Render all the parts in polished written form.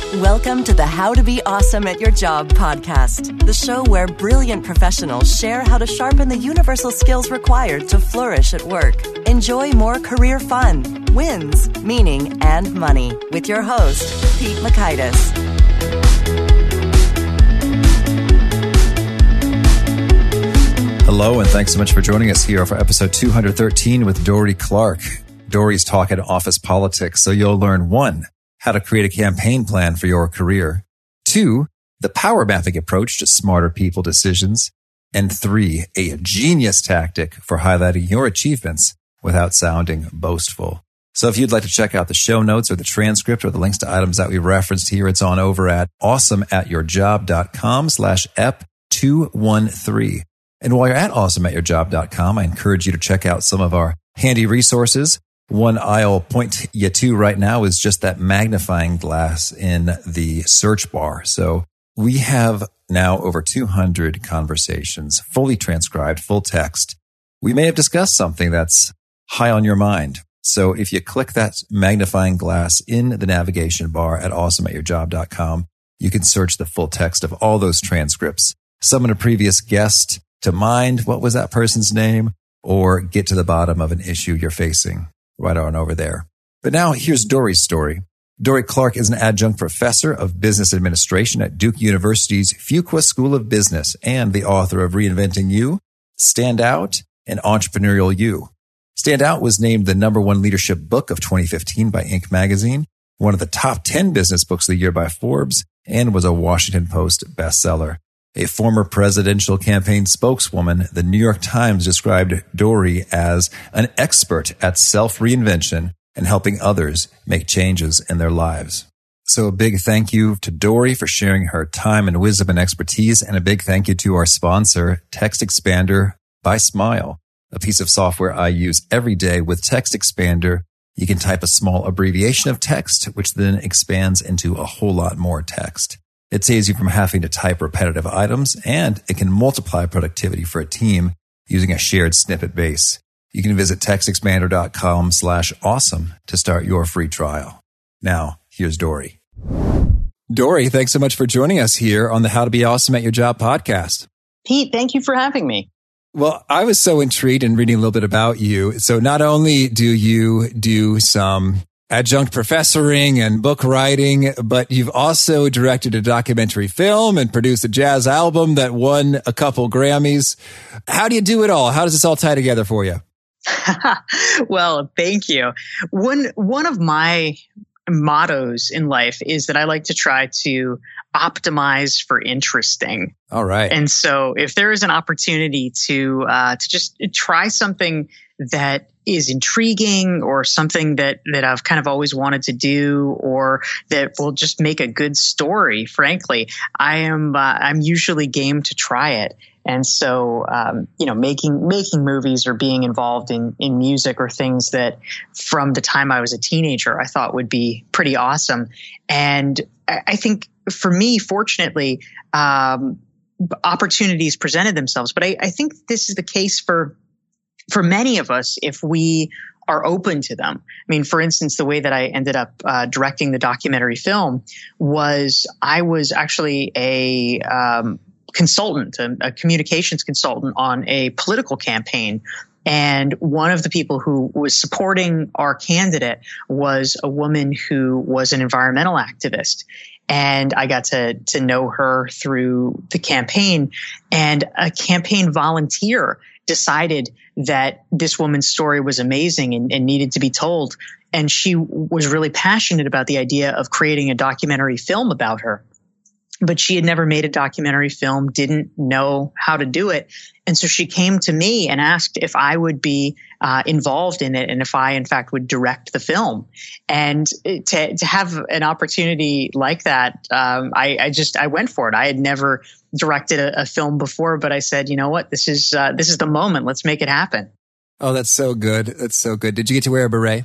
Welcome to the How to Be Awesome at Your Job podcast, the show where brilliant professionals share how to sharpen the universal skills required to flourish at work. Enjoy more career fun, wins, meaning, and money with your host, Pete Mockaitis. Hello, and thanks so much for joining us here for episode 213 with Dorie Clark. Dorie's talking office politics, so you'll learn 1, how to create a campaign plan for your career, 2, the power mapping approach to smarter people decisions, and 3, a genius tactic for highlighting your achievements without sounding boastful. So if you'd like to check out the show notes or the transcript or the links to items that we referenced here, it's on over at awesomeatyourjob.com/ep213. And while you're at awesomeatyourjob.com, I encourage you to check out some of our handy resources. One I'll point you to right now is just that magnifying glass in the search bar. So we have now over 200 conversations, fully transcribed, full text. We may have discussed something that's high on your mind. So if you click that magnifying glass in the navigation bar at awesomeatyourjob.com, you can search the full text of all those transcripts, summon a previous guest to mind, what was that person's name, or get to the bottom of an issue you're facing. Right on over there. But now here's Dorie's story. Dorie Clark is an adjunct professor of business administration at Duke University's Fuqua School of Business and the author of Reinventing You, Stand Out, and Entrepreneurial You. Stand Out was named the #1 leadership book of 2015 by Inc. magazine, one of the top 10 business books of the year by Forbes, and was a Washington Post bestseller. A former presidential campaign spokeswoman, the New York Times described Dorie as an expert at self-reinvention and helping others make changes in their lives. So a big thank you to Dorie for sharing her time and wisdom and expertise, and a big thank you to our sponsor, Text Expander by Smile, a piece of software I use every day. With Text Expander, you can type a small abbreviation of text, which then expands into a whole lot more text. It saves you from having to type repetitive items, and it can multiply productivity for a team using a shared snippet base. You can visit textexpander.com/awesome to start your free trial. Now, here's Dorie. Dorie, thanks so much for joining us here on the How to Be Awesome at Your Job podcast. Pete, thank you for having me. Well, I was so intrigued in reading a little bit about you. So not only do you do some adjunct professoring and book writing, but you've also directed a documentary film and produced a jazz album that won a couple Grammys. How do you do it all? How does this all tie together for you? Well, thank you. One of my mottos in life is that I like to try to optimize for interesting. All right. And so if there is an opportunity to just try something that is intriguing, or something that I've kind of always wanted to do, or that will just make a good story, frankly, I'm usually game to try it. And so, making movies or being involved in music, or things that from the time I was a teenager, I thought would be pretty awesome. And I think for me, fortunately, opportunities presented themselves. But I think this is the case for many of us if we are open to them. I mean, for instance, the way that I ended up directing the documentary film was I was actually a consultant, a communications consultant on a political campaign. And one of the people who was supporting our candidate was a woman who was an environmental activist. And I got to know her through the campaign, and a campaign volunteer decided that this woman's story was amazing and needed to be told. And she was really passionate about the idea of creating a documentary film about her. But she had never made a documentary film, didn't know how to do it. And so she came to me and asked if I would be involved in it, and if I, in fact, would direct the film. And to have an opportunity like that, I went for it. I had never directed a film before, but I said, you know what, this is the moment. Let's make it happen. Oh, that's so good. That's so good. Did you get to wear a beret?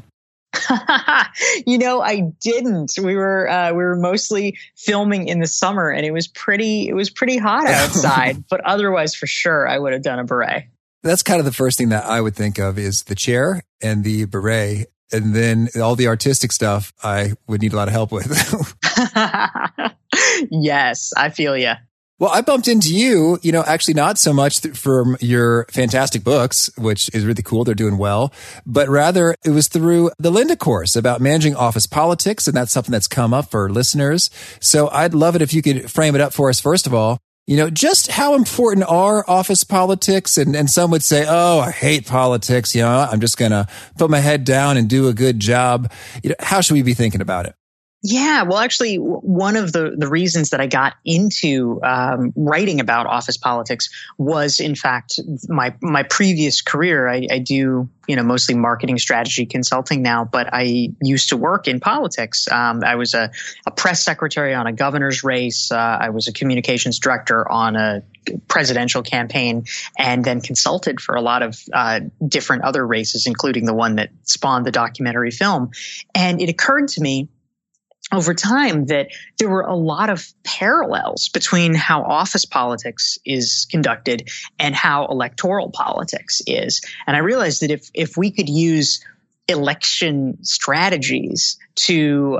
I didn't. We were mostly filming in the summer, and it was pretty hot outside, but otherwise for sure I would have done a beret. That's kind of the first thing that I would think of is the chair and the beret. And then all the artistic stuff I would need a lot of help with. Yes, I feel you. Well, I bumped into you, actually not so much from your fantastic books, which is really cool. They're doing well, but rather it was through the Lynda course about managing office politics. And that's something that's come up for listeners. So I'd love it if you could frame it up for us. First of all, just how important are office politics? And some would say, oh, I hate politics. I'm just going to put my head down and do a good job. How should we be thinking about it? Yeah, well, actually, one of the reasons that I got into writing about office politics was, in fact, my previous career. I do, mostly marketing strategy consulting now, but I used to work in politics. I was a press secretary on a governor's race. I was a communications director on a presidential campaign, and then consulted for a lot of different other races, including the one that spawned the documentary film. And it occurred to me over time that there were a lot of parallels between how office politics is conducted and how electoral politics is. And I realized that if we could use election strategies to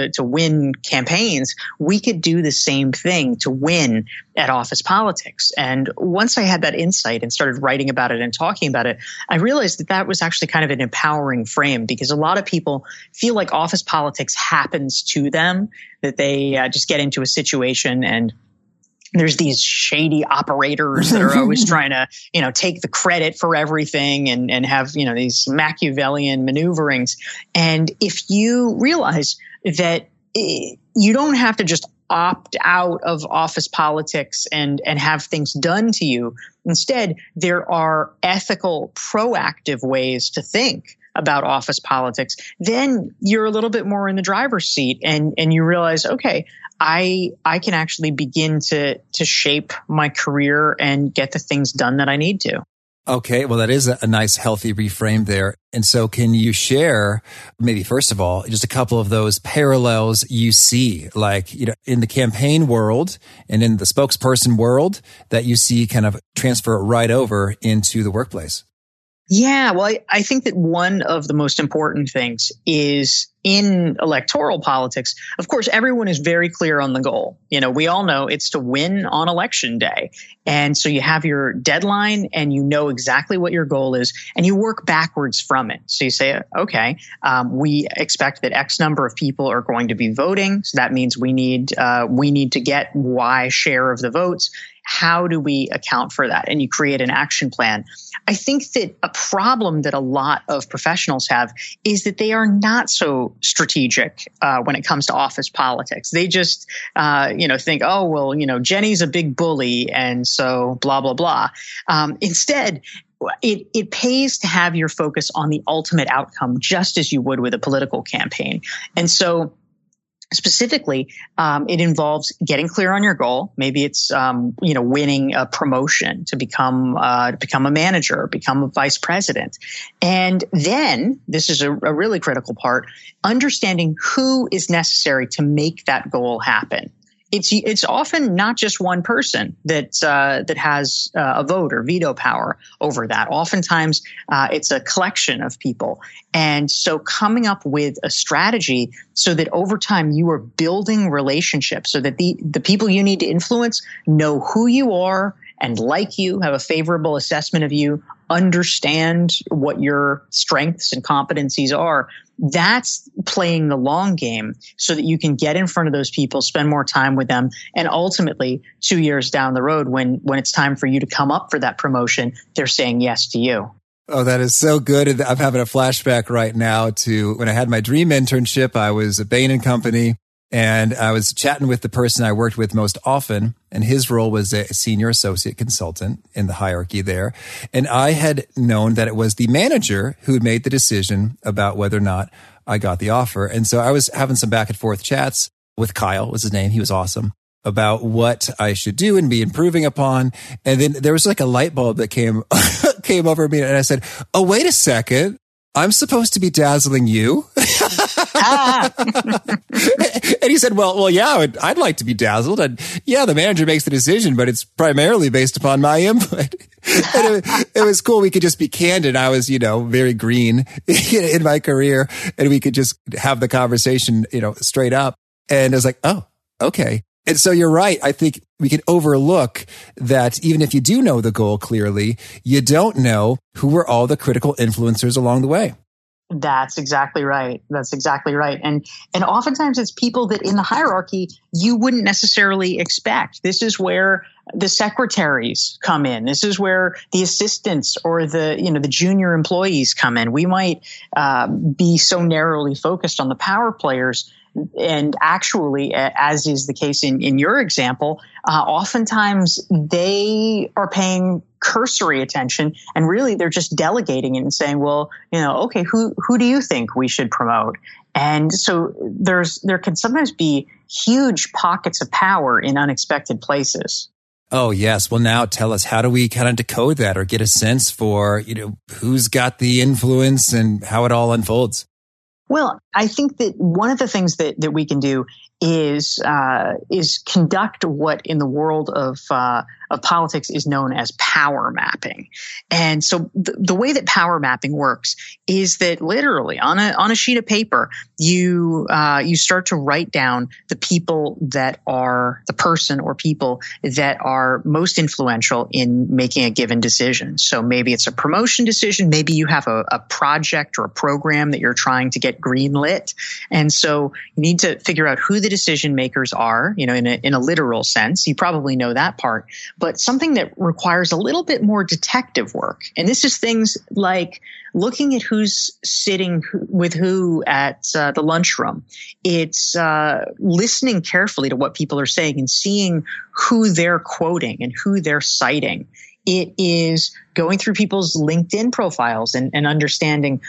win campaigns, we could do the same thing to win at office politics. And once I had that insight and started writing about it and talking about it, I realized that was actually kind of an empowering frame, because a lot of people feel like office politics happens to them, that they just get into a situation and there's these shady operators that are always trying to, take the credit for everything and have, these Machiavellian maneuverings. And if you realize that you don't have to just opt out of office politics and have things done to you. Instead, there are ethical, proactive ways to think about office politics. Then you're a little bit more in the driver's seat and you realize, okay, I can actually begin to shape my career and get the things done that I need to. Okay, well, that is a nice, healthy reframe there. And so can you share, maybe first of all, just a couple of those parallels you see, like, in the campaign world and in the spokesperson world that you see kind of transfer right over into the workplace? Yeah, well, I think that one of the most important things is in electoral politics, of course, everyone is very clear on the goal. We all know it's to win on election day. And so you have your deadline and you know exactly what your goal is and you work backwards from it. So you say, okay, we expect that X number of people are going to be voting. So that means we need to get Y share of the votes. How do we account for that? And you create an action plan. I think that a problem that a lot of professionals have is that they are not so strategic when it comes to office politics. They just, think, oh, well, Jenny's a big bully, and so blah, blah, blah. Instead, it pays to have your focus on the ultimate outcome, just as you would with a political campaign. And so specifically, it involves getting clear on your goal. Maybe it's, winning a promotion to become a manager, become a vice president. And then this is a really critical part, understanding who is necessary to make that goal happen. It's often not just one person that has a vote or veto power over that. Oftentimes, it's a collection of people. And so coming up with a strategy so that over time you are building relationships so that the people you need to influence know who you are and like you, have a favorable assessment of you, understand what your strengths and competencies are. That's playing the long game so that you can get in front of those people, spend more time with them, and ultimately 2 years down the road, when it's time for you to come up for that promotion, they're saying yes to you. Oh, that is so good. I'm having a flashback right now to when I had my dream internship. I was at Bain & Company. And I was chatting with the person I worked with most often, and his role was a senior associate consultant in the hierarchy there. And I had known that it was the manager who had made the decision about whether or not I got the offer. And so I was having some back and forth chats with Kyle, was his name. He was awesome, about what I should do and be improving upon. And then there was like a light bulb that came over me, and I said, oh, wait a second. I'm supposed to be dazzling you. And he said, well, yeah, I'd like to be dazzled. And yeah, the manager makes the decision, but it's primarily based upon my input. And it was cool. We could just be candid. I was, very green in my career, and we could just have the conversation, straight up. And I was like, oh, okay. And so you're right. I think we can overlook that even if you do know the goal clearly, you don't know who were all the critical influencers along the way. That's exactly right. That's exactly right. And oftentimes it's people that in the hierarchy you wouldn't necessarily expect. This is where the secretaries come in. This is where the assistants or the junior employees come in. We might be so narrowly focused on the power players. And actually, as is the case in your example, oftentimes they are paying cursory attention, and really they're just delegating it and saying, well, okay, who do you think we should promote? And so there can sometimes be huge pockets of power in unexpected places. Oh, yes. Well, now tell us, how do we kind of decode that or get a sense for, who's got the influence and how it all unfolds? Well, I think that one of the things that we can do is conduct what in the world of politics is known as power mapping. And so the way that power mapping works is that literally on a sheet of paper, you start to write down the people that are the person or people that are most influential in making a given decision. So maybe it's a promotion decision. Maybe you have a project or a program that you're trying to get greenlit. And so you need to figure out who the decision makers are, in a literal sense. You probably know that part. But something that requires a little bit more detective work. And this is things like looking at who's sitting with who at the lunchroom. It's listening carefully to what people are saying and seeing who they're quoting and who they're citing. It is going through people's LinkedIn profiles and understanding,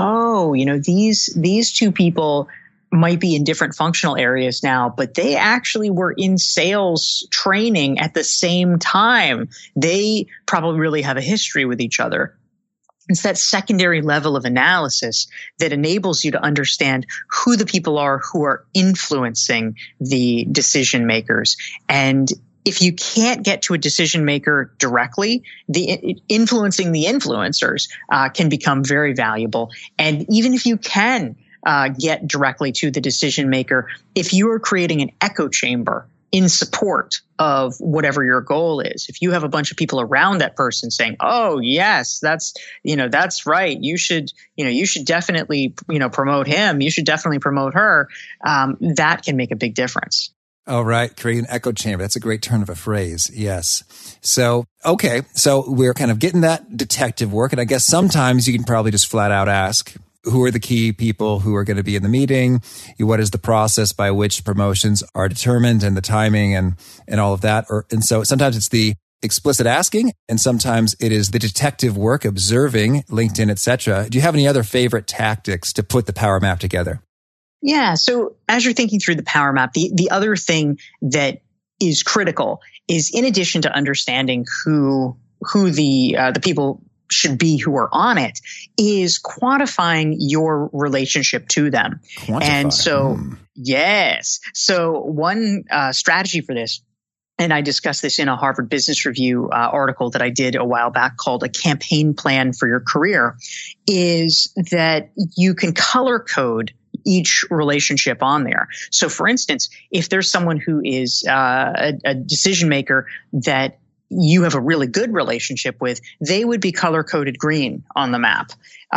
these two people might be in different functional areas now, but they actually were in sales training at the same time. They probably really have a history with each other. It's that secondary level of analysis that enables you to understand who the people are who are influencing the decision makers. And if you can't get to a decision maker directly, influencing the influencers can become very valuable. And even if you can get directly to the decision maker, if you are creating an echo chamber in support of whatever your goal is, if you have a bunch of people around that person saying, oh yes, that's right, you should definitely promote him, you should definitely promote her, that can make a big difference. Oh, right. Create an echo chamber. That's a great turn of a phrase. Yes. So, okay. So we're kind of getting that detective work. And I guess sometimes you can probably just flat out ask, who are the key people who are going to be in the meeting? What is the process by which promotions are determined and the timing and all of that? And so sometimes it's the explicit asking, and sometimes it is the detective work, observing LinkedIn, etc. Do you have any other favorite tactics to put the power map together? Yeah. So as you're thinking through the power map, the other thing that is critical is, in addition to understanding who the people should be who are on it, is quantifying your relationship to them. And so, yes. So one strategy for this, and I discussed this in a Harvard Business Review article that I did a while back called A Campaign Plan for Your Career, is that you can color code each relationship on there. So for instance, if there's someone who is a decision maker that you have a really good relationship with, they would be color-coded green on the map.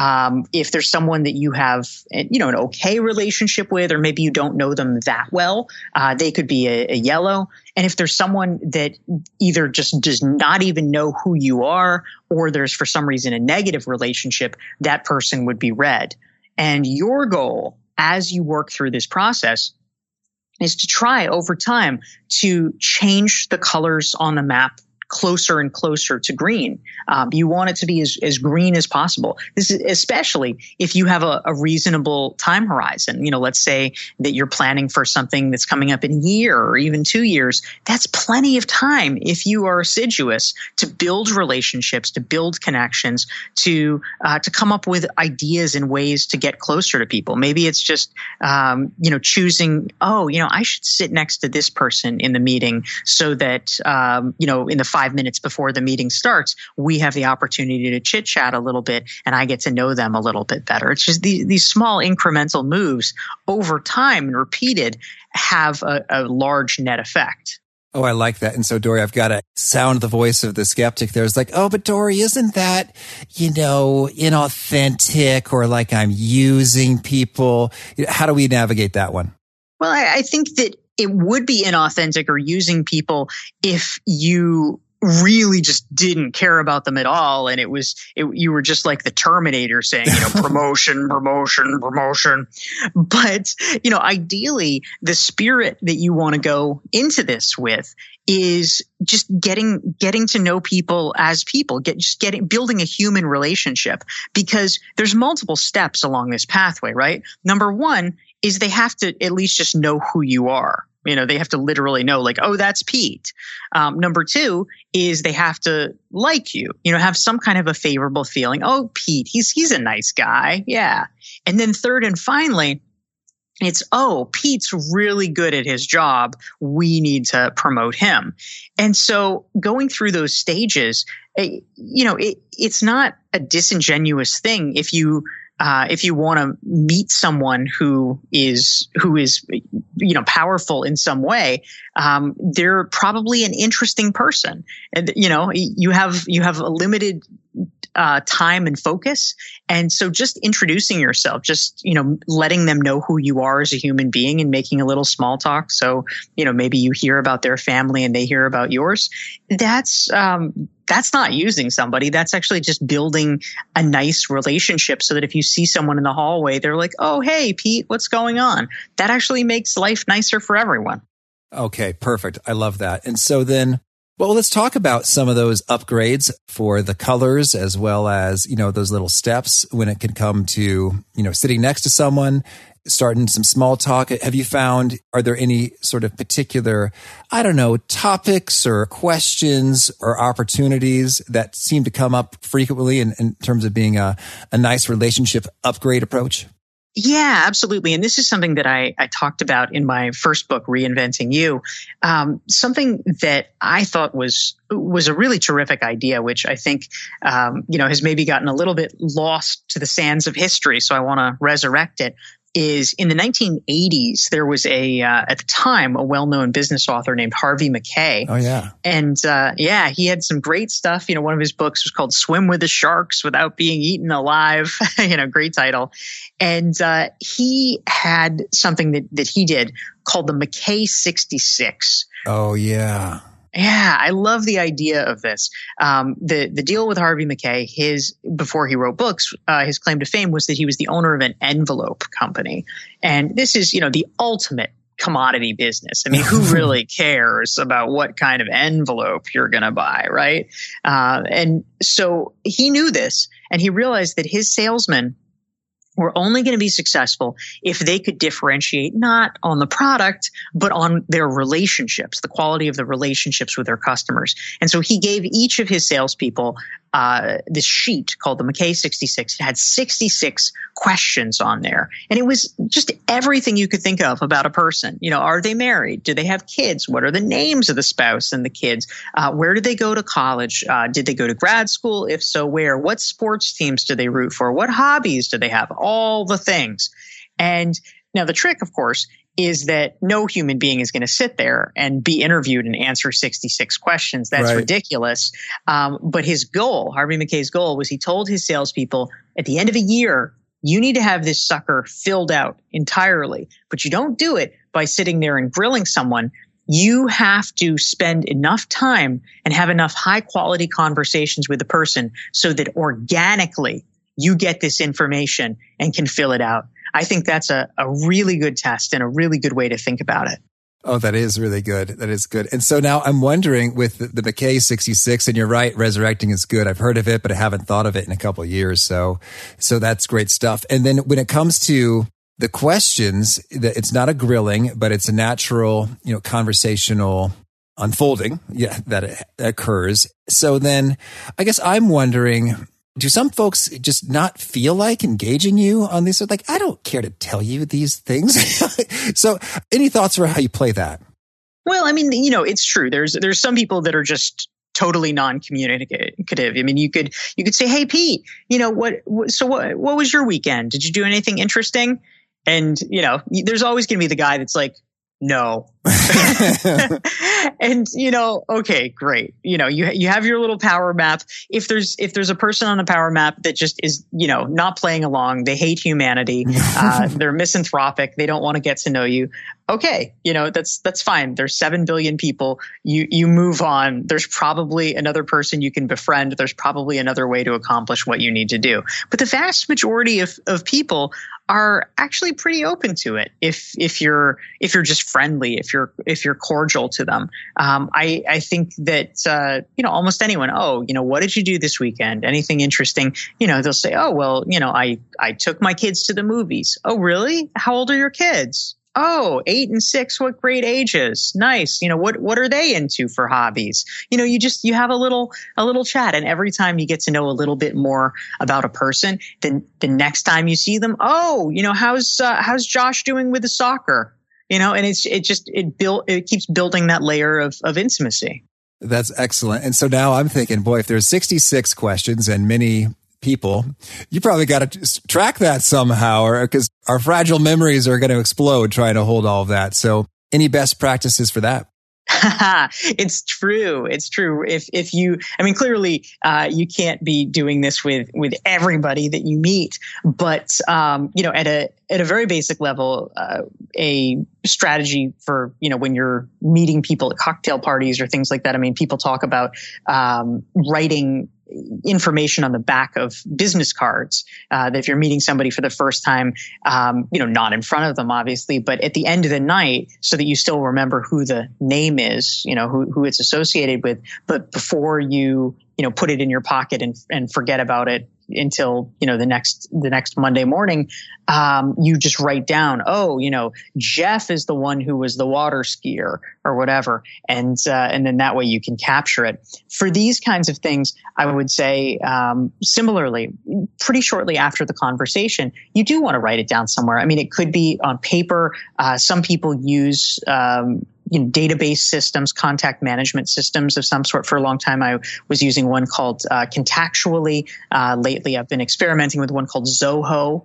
If there's someone that you have, an okay relationship with, or maybe you don't know them that well, they could be a yellow. And if there's someone that either just does not even know who you are, or there's for some reason a negative relationship, that person would be red. And your goal as you work through this process is to try over time to change the colors on the map closer and closer to green. You want it to be as green as possible. This is especially if you have a reasonable time horizon. Let's say that you're planning for something that's coming up in a year or even 2 years. That's plenty of time if you are assiduous to build relationships, to build connections, to come up with ideas and ways to get closer to people. Maybe it's just choosing, I should sit next to this person in the meeting so that in the 5 minutes before the meeting starts, we have the opportunity to chit chat a little bit and I get to know them a little bit better. It's just these small incremental moves over time and repeated have a large net effect. Oh, I like that. And so, Dory, I've got to sound the voice of the skeptic there. It's like, oh, but Dory, isn't that, inauthentic, or like I'm using people? How do we navigate that one? Well, I think that it would be inauthentic or using people if you really just didn't care about them at all. And you were just like the Terminator saying, promotion, promotion, promotion. But, ideally the spirit that you want to go into this with is just getting to know people as people, building a human relationship, because there's multiple steps along this pathway, right? Number one is they have to at least just know who you are. They have to literally know, like, oh, that's Pete. Number two is they have to like you, have some kind of a favorable feeling. Oh, Pete, he's a nice guy. Yeah. And then third and finally, it's, oh, Pete's really good at his job. We need to promote him. And so going through those stages, it's not a disingenuous thing if you want to meet someone who is powerful in some way, they're probably an interesting person. And you have a limited time and focus, and so just introducing yourself, just letting them know who you are as a human being, and making a little small talk. So maybe you hear about their family and they hear about yours. That's not using somebody. That's actually just building a nice relationship so that if you see someone in the hallway, they're like, oh, hey, Pete, what's going on? That actually makes life nicer for everyone. Okay, perfect. I love that. And so then, well, let's talk about some of those upgrades for the colors, as well as, those little steps when it can come to, sitting next to someone, starting some small talk. Have you found, are there any sort of particular, topics or questions or opportunities that seem to come up frequently in terms of being a nice relationship upgrade approach? Yeah, absolutely. And this is something that I talked about in my first book, Reinventing You. Something that I thought was a really terrific idea, which I think, has maybe gotten a little bit lost to the sands of history. So I want to resurrect it. Is in the 1980s, there was at the time, a well-known business author named Harvey Mackay. Oh, yeah. And he had some great stuff. One of his books was called Swim with the Sharks Without Being Eaten Alive. Great title. And he had something that he did called the Mackay 66. Oh, yeah. Yeah, I love the idea of this. The deal with Harvey Mackay, before he wrote books, his claim to fame was that he was the owner of an envelope company. And this is, the ultimate commodity business. I mean, who really cares about what kind of envelope you're going to buy, right? And so he knew this, and he realized that his salesmen were only going to be successful if they could differentiate not on the product, but on their relationships, the quality of the relationships with their customers. And so he gave each of his salespeople this sheet called the Mackay 66. It had 66 questions on there. And it was just everything you could think of about a person. Are they married? Do they have kids? What are the names of the spouse and the kids? Where did they go to college? Did they go to grad school? If so, where? What sports teams do they root for? What hobbies do they have? All the things. And now the trick, of course, is that no human being is going to sit there and be interviewed and answer 66 questions. That's right. Ridiculous. But his goal, Harvey Mackay's goal, was he told his salespeople at the end of a year, you need to have this sucker filled out entirely. But you don't do it by sitting there and grilling someone. You have to spend enough time and have enough high quality conversations with the person so that organically you get this information and can fill it out. I think that's a really good test and a really good way to think about it. Oh, that is really good. That is good. And so now I'm wondering with the Mackay 66, and you're right, resurrecting is good. I've heard of it, but I haven't thought of it in a couple of years. So that's great stuff. And then when it comes to the questions, it's not a grilling, but it's a natural, conversational unfolding that occurs. So then I guess I'm wondering, do some folks just not feel like engaging you on these? Like, I don't care to tell you these things. So any thoughts for how you play that? Well, I mean, it's true. There's some people that are just totally non-communicative. I mean, you could say, "Hey, Pete, what was your weekend? Did you do anything interesting?" And, there's always going to be the guy that's like, "No." And, okay, great. You have your little power map. If there's a person on the power map that just is, not playing along, they hate humanity, they're misanthropic, they don't want to get to know you. Okay. That's fine. There's 7 billion people. You move on. There's probably another person you can befriend. There's probably another way to accomplish what you need to do. But the vast majority of people are actually pretty open to it. If you're just friendly, if you're cordial to them. I think that, almost anyone, what did you do this weekend? Anything interesting? They'll say, "Oh, well, I took my kids to the movies." "Oh, really? How old are your kids?" "Oh, 8 and 6. What great ages. Nice. What are they into for hobbies?" You have a little chat. And every time you get to know a little bit more about a person, then the next time you see them, how's Josh doing with the soccer? And it keeps building that layer of intimacy. That's excellent. And so now I'm thinking, boy, if there's 66 questions and many people, you probably got to track that somehow, because our fragile memories are going to explode trying to hold all of that. So any best practices for that? It's true. It's true. If you, clearly, you can't be doing this with everybody that you meet, but, at a very basic level, a strategy for, when you're meeting people at cocktail parties or things like that. People talk about, writing information on the back of business cards, that if you're meeting somebody for the first time, not in front of them, obviously, but at the end of the night, so that you still remember who the name is, who it's associated with, but before you, put it in your pocket and forget about it until, the next Monday morning, you just write down, Jeff is the one who was the water skier or whatever. And then that way you can capture it. For these kinds of things, I would say, similarly, pretty shortly after the conversation, you do want to write it down somewhere. It could be on paper. Some people use, database systems, contact management systems of some sort. For a long time, I was using one called Contactually. Lately, I've been experimenting with one called Zoho.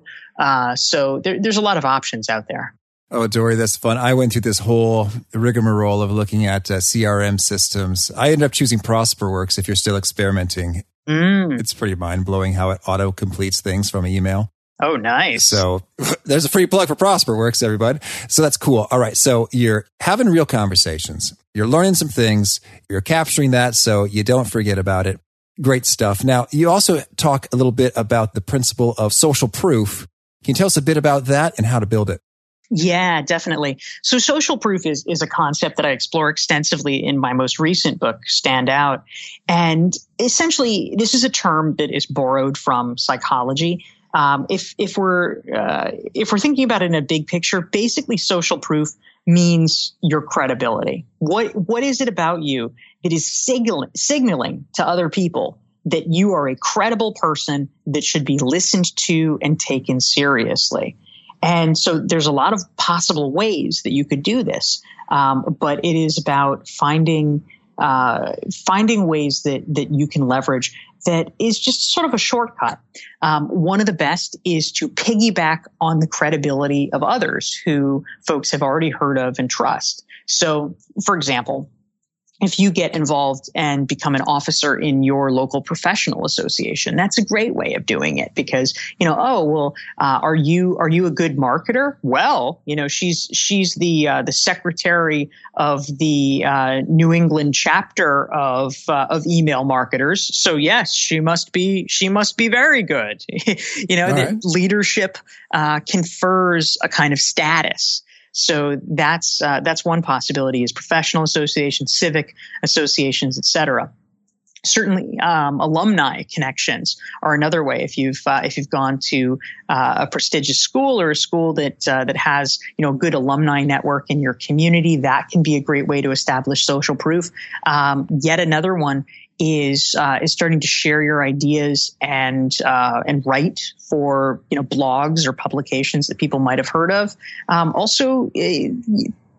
So there's a lot of options out there. Oh, Dory, that's fun. I went through this whole rigmarole of looking at CRM systems. I ended up choosing ProsperWorks if you're still experimenting. It's pretty mind-blowing how it auto-completes things from an email. Oh, nice. So there's a free plug for ProsperWorks, everybody. So that's cool. All right. So you're having real conversations. You're learning some things. You're capturing that so you don't forget about it. Great stuff. Now, you also talk a little bit about the principle of social proof. Can you tell us a bit about that and how to build it? Yeah, definitely. So social proof is a concept that I explore extensively in my most recent book, Stand Out. And essentially, this is a term that is borrowed from psychology. If we're thinking about it in a big picture, basically social proof means your credibility. What is it about you that is signaling to other people that you are a credible person that should be listened to and taken seriously? And so there's a lot of possible ways that you could do this, but it is about finding ways that you can leverage that is just sort of a shortcut. One of the best is to piggyback on the credibility of others who folks have already heard of and trust. So, for example, if you get involved and become an officer in your local professional association, that's a great way of doing it because, are you a good marketer? Well, she's the secretary of the New England chapter of email marketers. So yes, she must be very good. That leadership confers a kind of status. So that's one possibility is professional associations, civic associations, et cetera. Certainly, alumni connections are another way. If you've gone to a prestigious school or a school that has a good alumni network in your community, that can be a great way to establish social proof. Yet another one is starting to share your ideas and write for blogs or publications that people might have heard of. Also,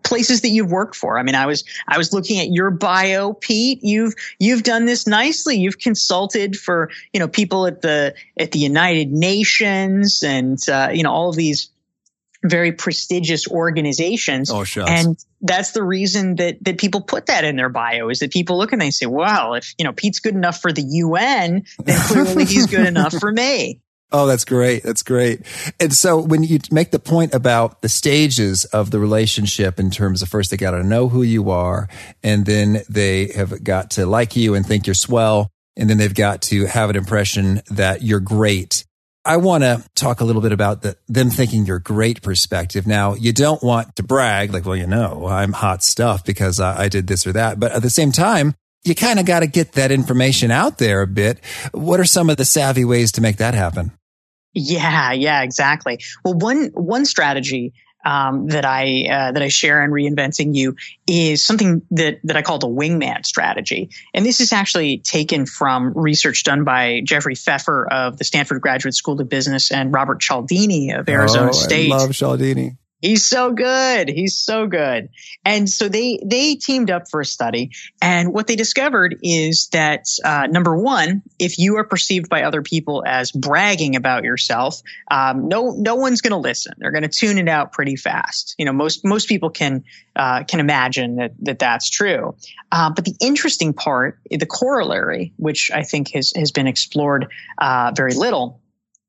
places that you've worked for. I mean, I was looking at your bio, Pete. You've done this nicely. You've consulted for, people at the United Nations and, all of these very prestigious organizations. Oh, shucks. And that's the reason that people put that in their bio, is that people look and they say, well, if, Pete's good enough for the UN, then clearly he's good enough for me. Oh, that's great. That's great. And so when you make the point about the stages of the relationship in terms of first they got to know who you are, and then they have got to like you and think you're swell, and then they've got to have an impression that you're great. I want to talk a little bit about them thinking you're great perspective. Now, you don't want to brag like, well, I'm hot stuff because I did this or that. But at the same time, you kind of got to get that information out there a bit. What are some of the savvy ways to make that happen? Yeah, exactly. Well, one strategy that I share in Reinventing You is something that I call the wingman strategy. And this is actually taken from research done by Jeffrey Pfeffer of the Stanford Graduate School of Business and Robert Cialdini of Arizona State. I love Cialdini. He's so good. And so they teamed up for a study. And what they discovered is that, number one, if you are perceived by other people as bragging about yourself, no one's going to listen. They're going to tune it out pretty fast. Most people can imagine that that's true. But the interesting part, the corollary, which I think has been explored, very little,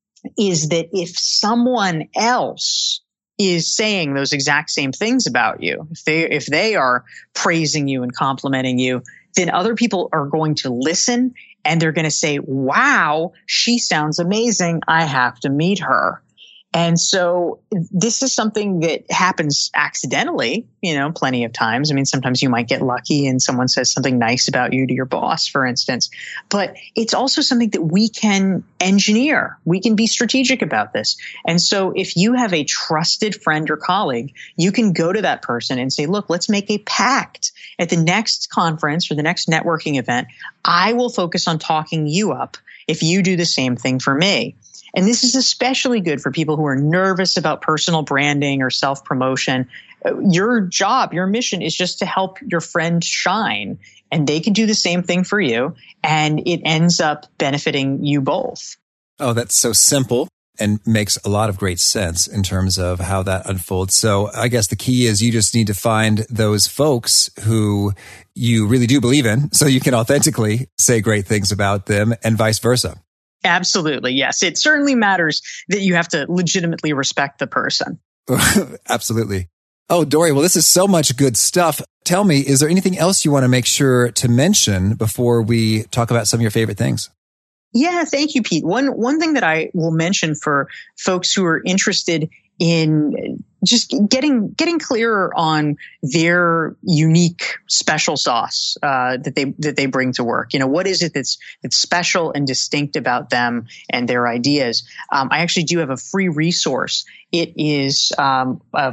is that if someone else is saying those exact same things about you, if they are praising you and complimenting you, then other people are going to listen and they're going to say, wow, she sounds amazing. I have to meet her. And so this is something that happens accidentally, plenty of times. I mean, sometimes you might get lucky and someone says something nice about you to your boss, for instance. But it's also something that we can engineer. We can be strategic about this. And so if you have a trusted friend or colleague, you can go to that person and say, look, let's make a pact. At the next conference or the next networking event, I will focus on talking you up if you do the same thing for me. And this is especially good for people who are nervous about personal branding or self-promotion. Your job, your mission is just to help your friend shine, and they can do the same thing for you, and it ends up benefiting you both. Oh, that's so simple and makes a lot of great sense in terms of how that unfolds. So I guess the key is you just need to find those folks who you really do believe in so you can authentically say great things about them, and vice versa. Absolutely. Yes. It certainly matters that you have to legitimately respect the person. Absolutely. Oh, Dori, well, this is so much good stuff. Tell me, is there anything else you want to make sure to mention before we talk about some of your favorite things? Yeah, thank you, Pete. One thing that I will mention for folks who are interested in just getting clearer on their unique special sauce that they bring to work. What is it that's special and distinct about them and their ideas? I actually do have a free resource. It is a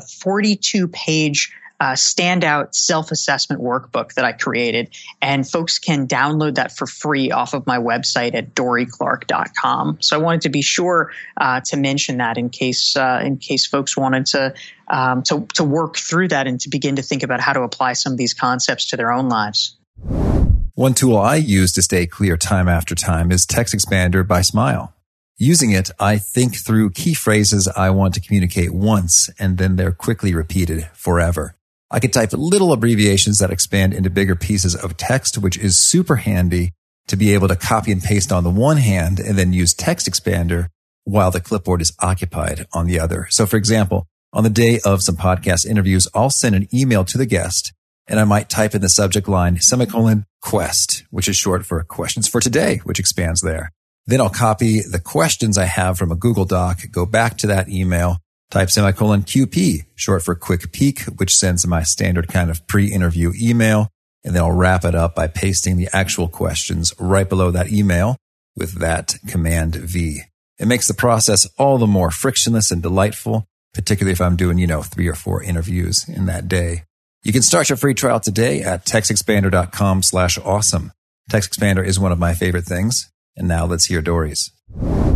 42-page standout self-assessment workbook that I created, and folks can download that for free off of my website at DoriClark.com. So I wanted to be sure to mention that in case folks wanted to work through that and to begin to think about how to apply some of these concepts to their own lives. One tool I use to stay clear time after time is TextExpander by Smile. Using it, I think through key phrases I want to communicate once, and then they're quickly repeated forever. I can type little abbreviations that expand into bigger pieces of text, which is super handy to be able to copy and paste on the one hand and then use TextExpander while the clipboard is occupied on the other. So for example, on the day of some podcast interviews, I'll send an email to the guest and I might type in the subject line, /quest, which is short for questions for today, which expands there. Then I'll copy the questions I have from a Google Doc, go back to that email, type /QP, short for quick peek, which sends my standard kind of pre-interview email. And then I'll wrap it up by pasting the actual questions right below that email with that Command V. It makes the process all the more frictionless and delightful, particularly if I'm doing, 3 or 4 interviews in that day. You can start your free trial today at TextExpander.com/awesome. TextExpander is one of my favorite things. And now let's hear Dori's.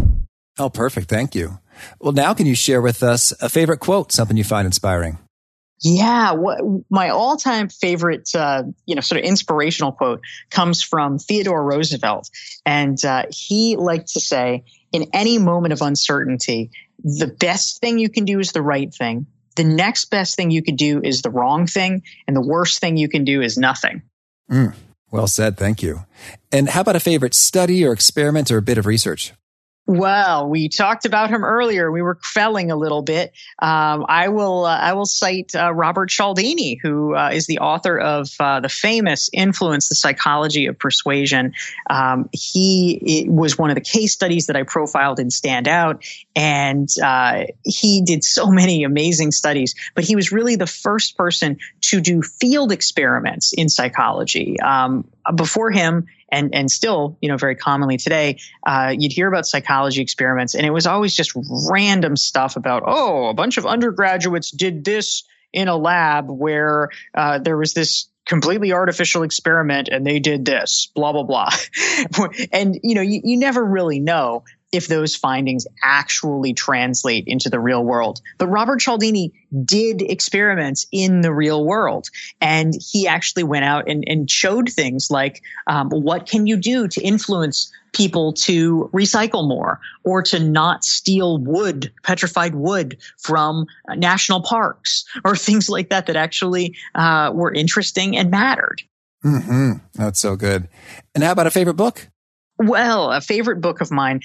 Oh, perfect. Thank you. Well, now can you share with us a favorite quote, something you find inspiring? Yeah, my all-time favorite, sort of inspirational quote comes from Theodore Roosevelt, and he liked to say, "In any moment of uncertainty, the best thing you can do is the right thing. The next best thing you could do is the wrong thing, and the worst thing you can do is nothing." Well said, thank you. And how about a favorite study or experiment or a bit of research? Well, we talked about him earlier. We were felling a little bit. I will cite Robert Cialdini, who is the author of the famous Influence: The Psychology of Persuasion. It was one of the case studies that I profiled in Stand Out, and he did so many amazing studies. But he was really the first person to do field experiments in psychology. Before him, and still, very commonly today, you'd hear about psychology experiments, and it was always just random stuff about, a bunch of undergraduates did this in a lab where there was this completely artificial experiment and they did this, blah, blah, blah. And, you never really know if those findings actually translate into the real world. But Robert Cialdini did experiments in the real world. And he actually went out and showed things like, what can you do to influence people to recycle more or to not steal wood, petrified wood from national parks or things like that actually were interesting and mattered. That's so good. And how about a favorite book? Well, a favorite book of mine,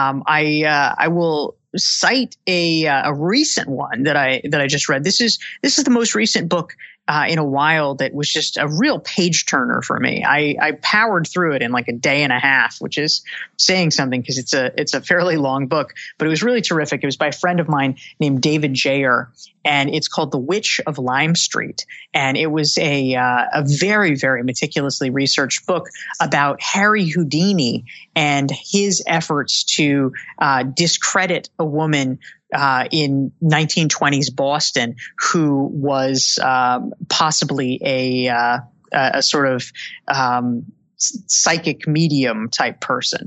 I will cite a recent one that I just read. This is the most recent book in a while that was just a real page turner for me. I powered through it in like a day and a half, which is saying something because it's a fairly long book, but it was really terrific. It was by a friend of mine named David Jayer, and it's called The Witch of Lime Street. And it was a very, very meticulously researched book about Harry Houdini and his efforts to discredit a woman in 1920s Boston who was possibly a sort of psychic medium type person.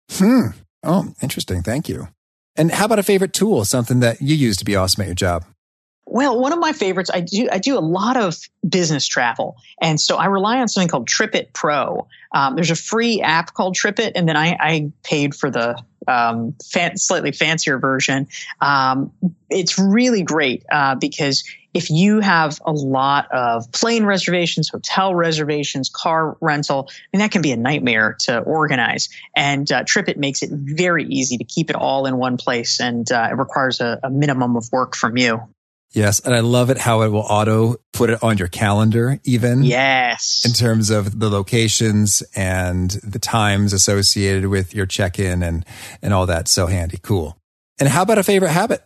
Oh, interesting. Thank you. And how about a favorite tool, something that you use to be awesome at your job? Well, one of my favorites, I do a lot of business travel. And so I rely on something called TripIt Pro. There's a free app called TripIt, and then I paid for the slightly fancier version. It's really great because if you have a lot of plane reservations, hotel reservations, car rental, that can be a nightmare to organize. And TripIt makes it very easy to keep it all in one place, and it requires a minimum of work from you. Yes, and I love it how it will auto put it on your calendar even. Yes. In terms of the locations and the times associated with your check-in and all that. So handy. Cool. And how about a favorite habit?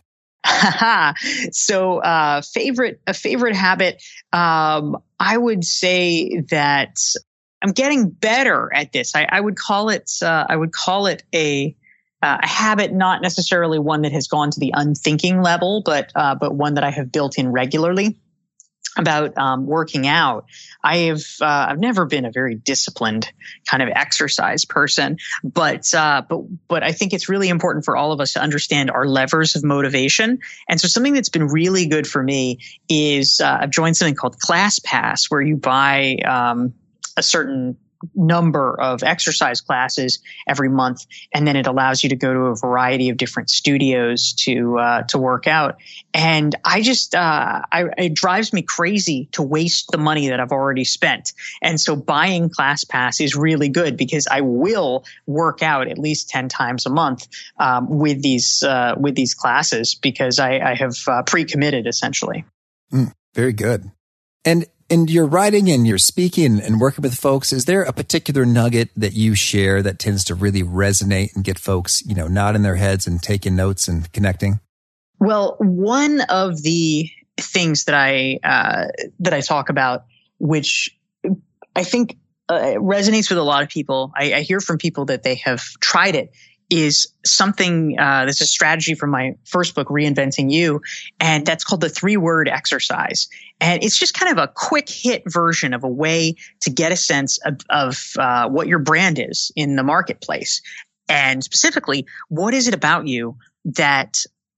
So a favorite habit, I would say that I'm getting better at this. I would call it a habit, not necessarily one that has gone to the unthinking level, but one that I have built in regularly. About working out, I've never been a very disciplined kind of exercise person, but I think it's really important for all of us to understand our levers of motivation. And so something that's been really good for me is I've joined something called ClassPass, where you buy a certain number of exercise classes every month, and then it allows you to go to a variety of different studios to work out. And I just it drives me crazy to waste the money that I've already spent. And so buying ClassPass is really good because I will work out at least 10 times a month with these classes because I have pre-committed essentially. Very good. And in your writing and your speaking and working with folks, is there a particular nugget that you share that tends to really resonate and get folks, nodding their heads and taking notes and connecting? Well, one of the things that I talk about, which I think resonates with a lot of people, I hear from people that they have tried it, is something that's a strategy from my first book, Reinventing You, and that's called the 3-word exercise. And it's just kind of a quick hit version of a way to get a sense of what your brand is in the marketplace. And specifically, what is it about you that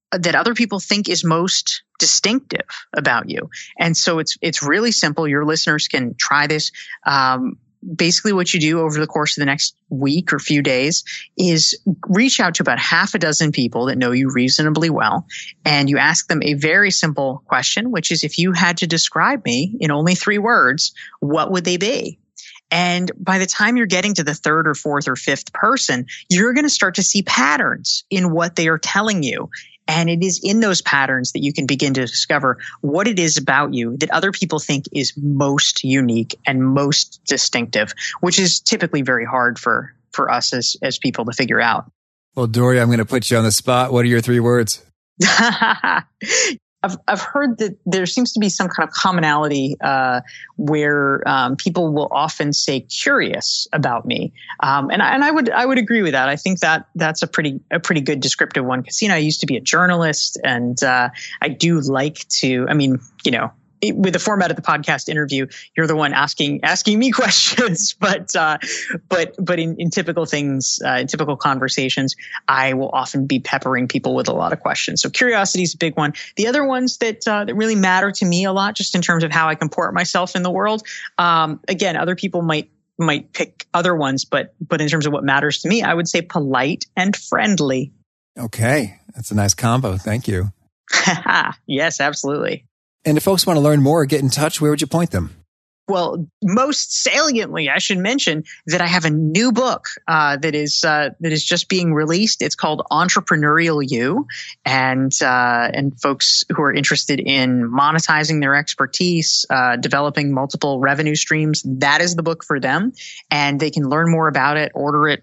that other people think is most distinctive about you. And so it's really simple. Your listeners can try this. Basically what you do over the course of the next week or few days is reach out to about half a dozen people that know you reasonably well. And you ask them a very simple question, which is, if you had to describe me in only 3 words, what would they be? And by the time you're getting to the 3rd or 4th or 5th person, you're going to start to see patterns in what they are telling you. And it is in those patterns that you can begin to discover what it is about you that other people think is most unique and most distinctive, which is typically very hard for us as people to figure out. Well, Dory, I'm going to put you on the spot. What are your 3 words? I've heard that there seems to be some kind of commonality where people will often say curious about me, and I would agree with that. I think that's a pretty good descriptive one, because I used to be a journalist, and I do like to. I mean, with the format of the podcast interview, you're the one asking me questions, but in typical things, in typical conversations, I will often be peppering people with a lot of questions. So curiosity is a big one. The other ones that really matter to me a lot, just in terms of how I comport myself in the world. Again, other people might pick other ones, but in terms of what matters to me, I would say polite and friendly. Okay. That's a nice combo. Thank you. Yes, absolutely. And if folks want to learn more or get in touch, where would you point them? Well, most saliently, I should mention that I have a new book that is just being released. It's called Entrepreneurial You, and folks who are interested in monetizing their expertise, developing multiple revenue streams, that is the book for them. And they can learn more about it, order it.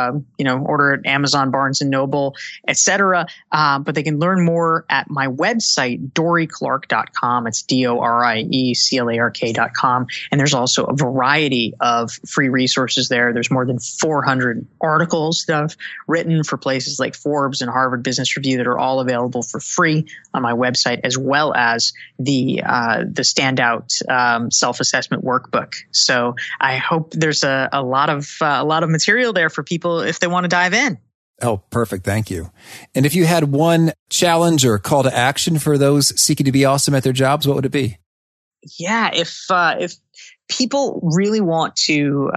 Order at Amazon, Barnes and Noble, etc. But they can learn more at my website, DoryClark.com. It's DoryClark.com. And there's also a variety of free resources there. There's more than 400 articles that I've written for places like Forbes and Harvard Business Review that are all available for free on my website, as well as the standout self-assessment workbook. So I hope there's a lot of material there for people if they want to dive in. Oh, perfect. Thank you. And if you had one challenge or call to action for those seeking to be awesome at their jobs, what would it be? Yeah, if people really want to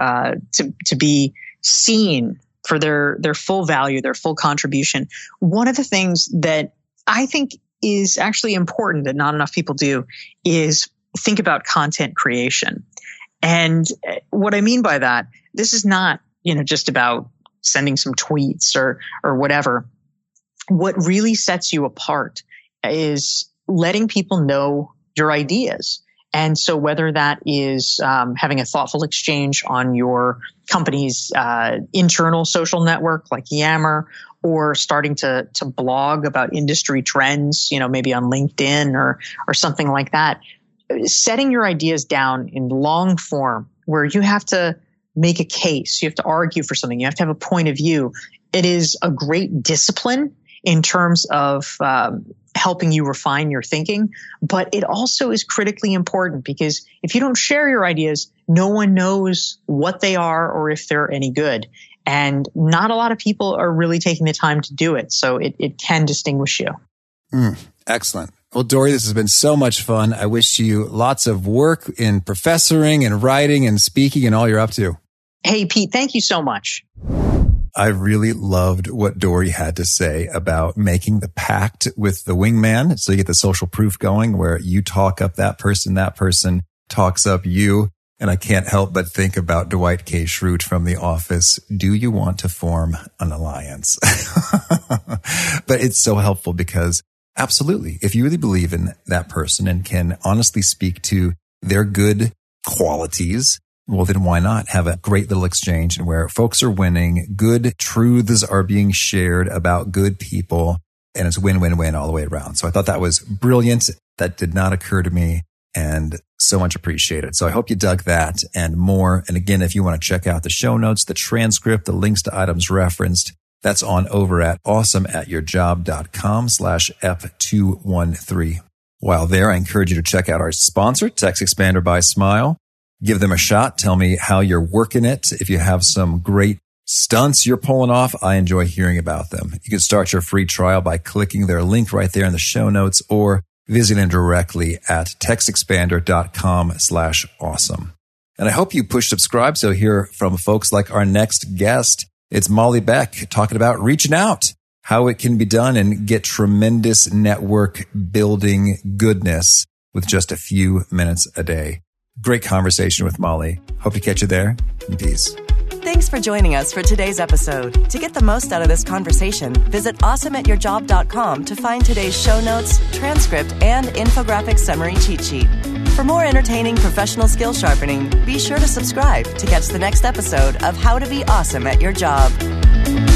be seen for their full value, their full contribution, one of the things that I think is actually important that not enough people do is think about content creation. And what I mean by that, this is not just about sending some tweets or whatever. What really sets you apart is letting people know your ideas. And so whether that is having a thoughtful exchange on your company's internal social network like Yammer, or starting to blog about industry trends, maybe on LinkedIn or something like that, setting your ideas down in long form where you have to make a case, you have to argue for something, you have to have a point of view. It is a great discipline in terms of helping you refine your thinking, but it also is critically important, because if you don't share your ideas, no one knows what they are or if they're any good. And not a lot of people are really taking the time to do it. So it can distinguish you. Excellent. Well, Dory, this has been so much fun. I wish you lots of work in professoring and writing and speaking and all you're up to. Hey, Pete, thank you so much. I really loved what Dory had to say about making the pact with the wingman. So you get the social proof going where you talk up that person talks up you. And I can't help but think about Dwight K. Schrute from The Office. Do you want to form an alliance? But it's so helpful because absolutely, if you really believe in that person and can honestly speak to their good qualities, well, then why not have a great little exchange and where folks are winning, good truths are being shared about good people, and it's win-win-win all the way around. So I thought that was brilliant. That did not occur to me, and so much appreciated. So I hope you dug that and more. And again, if you want to check out the show notes, the transcript, the links to items referenced, that's on over at awesomeatyourjob.com/F213. While there, I encourage you to check out our sponsor, TextExpander by Smile. Give them a shot. Tell me how you're working it. If you have some great stunts you're pulling off, I enjoy hearing about them. You can start your free trial by clicking their link right there in the show notes or visiting them directly at textexpander.com/awesome. And I hope you push subscribe so hear from folks like our next guest. It's Molly Beck talking about reaching out, how it can be done and get tremendous network building goodness with just a few minutes a day. Great conversation with Molly. Hope to catch you there. Peace. Thanks for joining us for today's episode. To get the most out of this conversation, visit awesomeatyourjob.com to find today's show notes, transcript, and infographic summary cheat sheet. For more entertaining professional skill sharpening, be sure to subscribe to catch the next episode of How to Be Awesome at Your Job.